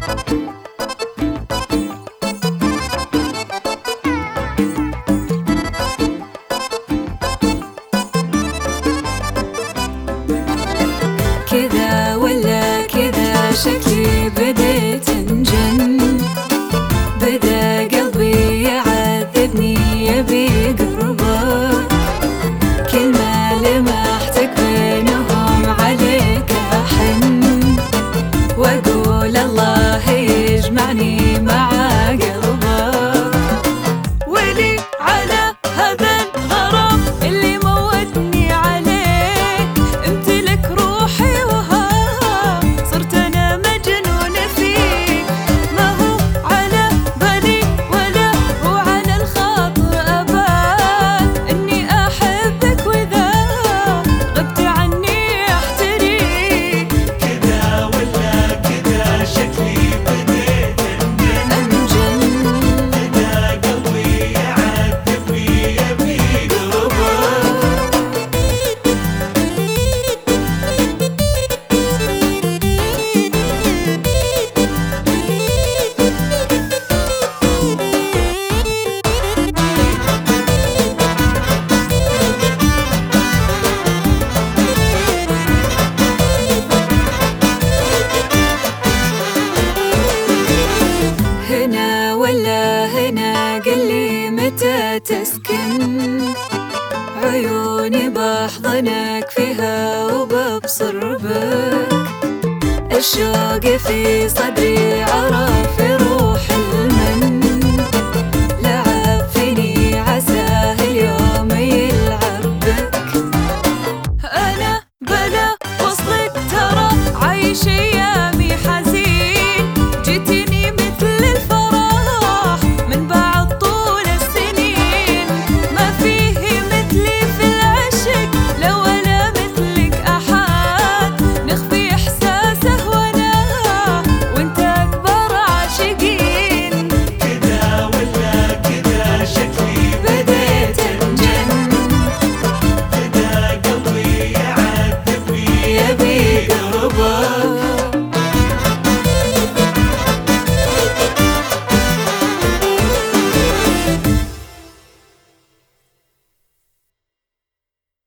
كذا ولا كذا شكلي بديت انجن، بدا قلبي يعذبني يبي قربك، كل ما لمحتك بينهم عليك أحن، واقول الله يجمعني مع قلبك، ولي على هذا الغرام اللي موتني عليك، امتلك روحي وها صرت انا مجنونة فيك، ما هو على بالي ولا هو على الخاطر ابد اني احبك، واذا غبت عني احتريك. كذا ولا كذا شكلي بديت انجن، بدا قلبي يعذبني يبي قربك. هنا ولا هنا قلي متى تسكن، عيوني بحضنك فيها وببصر بك، الشوق في صدري عرف